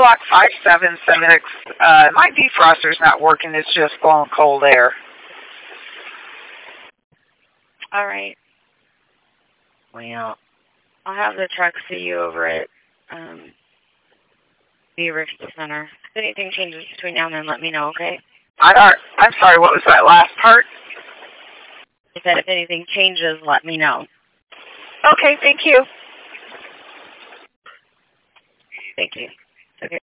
block 5776. My defroster's not working. It's just blowing cold air. All right. Well, I'll have the truck see you over at the Ricky Center. If anything changes between now and then, let me know, okay? I'm sorry, what was that last part? I said if anything changes, let me know. Okay, thank you. Thank you. Okay.